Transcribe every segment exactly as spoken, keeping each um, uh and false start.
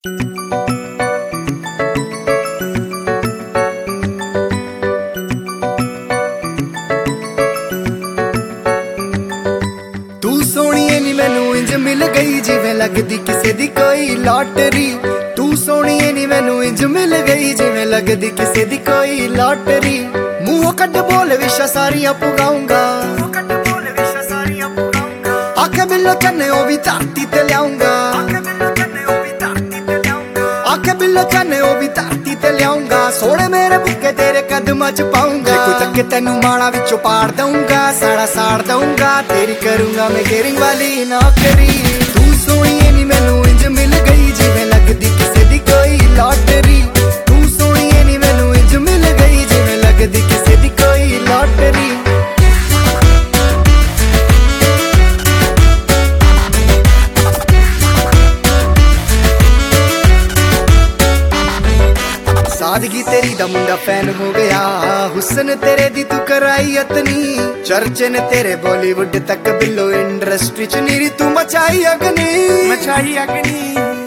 तू सोहणीए नी मैनू इंज मिल गई जिवें लगदी किसे दी कोई लॉटरी। तू सोहणीए नी मैनू इंज मिल गई जिवें लगदी किसे दी कोई लॉटरी। मुंह कट बोल विशा सारियां पुगाऊंगा, आखे बिल्लो चन्ने ओ भी धरती ते लियाऊंगा, आखे बिल्लो चन्ने ओ भी धरती ते लियाऊंगा। सोने मेरे बुक्के तेरे कदमां च पाऊंगा, कोई तक तेनू माड़ा विचों पाड़ दूंगा, साड़ा साड़ दूंगा। तेरी करूंगा मैं केयरिंग वाली नौकरी। तू सोहणीए नी मैनू इंज मिल गई जिवें लगदी किसे दी कोई लॉटरी। तू सोहणीए नी मैनू इंज मिल गई जिवें लगदी किसे दी कोई लॉटरी। सादगी तेरी दा मुंडा फैन हो गया, हुस्न तेरे दी तू कराई अतनी। चर्चे ने तेरे बॉलीवुड तक बिल्लो इंडस्ट्री च नीरी तू मचाई अगनी, मचाई अगनी,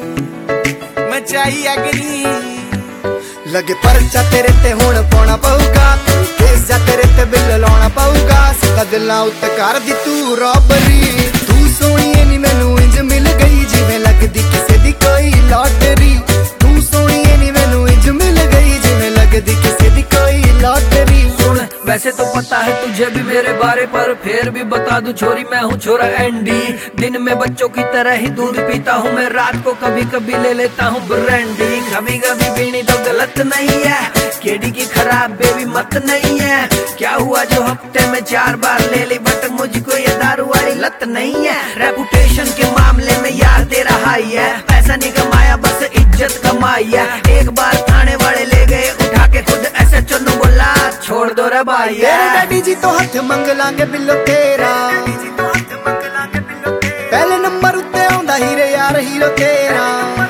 मचाई अगनी। लगे परचा तेरे ते हुण पाउणा पऊगा, केस जा तेरे ते बिल लाउणा पऊगा। सीधा दिलां उत्ते कर दी तू रॉबरी। तू सोहणीए नी मैनू इंज मिल गई जिवें लगदी किसे दी कोई लॉटरी। तू सोहणीए नी मैनू इंज मिल गई जिवें लगदी किसे दी कोई लॉटरी। सुन वैसे तो पता है तुझे भी मेरे बारे पर, फिर भी बता दूं छोरी मैं हूँ छोरा एंडी। दिन में बच्चों की तरह ही दूध पीता हूँ मैं, रात को कभी कभी ले लेता हूँ ब्रांडी। कभी कभी पीनी तो गलत नहीं है, केडी की खराब बेबी मत नहीं है। क्या हुआ जो हफ्ते में चार बार ले ली, बट मुझको ये दारू वाली लत नहीं है। रेपुटेशन के मामले में यार तेरा हाई है, पैसा नहीं कमाया बस इज्जत कमाई है। एक बार थाने वाले ले गए उठा के खुद ऐसे चुन्नू बोला छोड़ दो रे भाई। तेरे डैडी जी तो हथ मंग लांगे बिल्लो तेरा, पहले नंबर उत्ते आउंदा हीरे यार हीरो तेरा।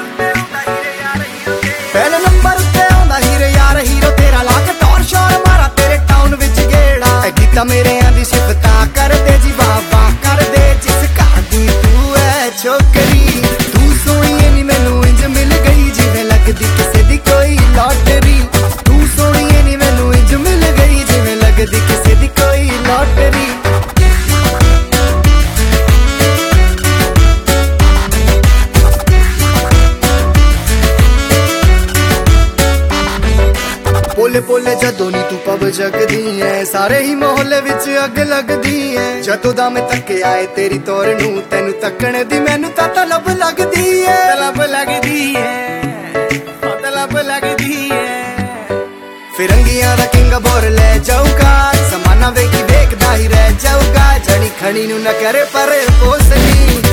पहले नंबर उत्ते आउंदा हीरे यार हीरो तेरा। लाके टॉर शोर मारा तेरे टाउन विच गेड़ा, गीता मेरे आंदी सिफता कर दे जी वाह वाह कर दे जिस घर दी तू है छोकरी। तू सोहणीए नी मैनू इंज मिल गई जिवें लगदी किसे दी कोई लॉटरी। तू सोहणीए नी मैनू इंज मिल गई जिवें लगदी किसे दी कोई लॉटरी। पोले पोले जदों नी तू पब जगदी है, सारे ही मोहल्ले विच अग लगदी है। जदों दा मैं तके आए तेरी तौर नू, तैनू तकण दी मैनू तां तलब लगदी है, तलब लगदी है, तलब लगदी है। फिरंगियां दा किंग बोर ले जाऊगा, समाना वेखी वेखदा ही रह जाऊगा। जड़ी खड़ी नू न करे पर पोसनी।